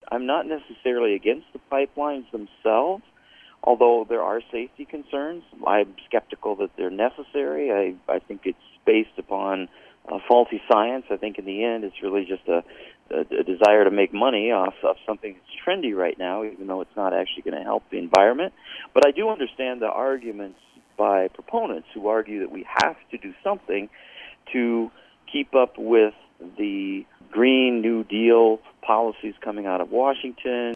I'm not necessarily against the pipelines themselves, although there are safety concerns. I'm skeptical that they're necessary. I think it's based upon faulty science. I think in the end it's really just a desire to make money off of something that's trendy right now, even though it's not actually going to help the environment. But I do understand the arguments by proponents who argue that we have to do something to keep up with the Green New Deal policies coming out of Washington,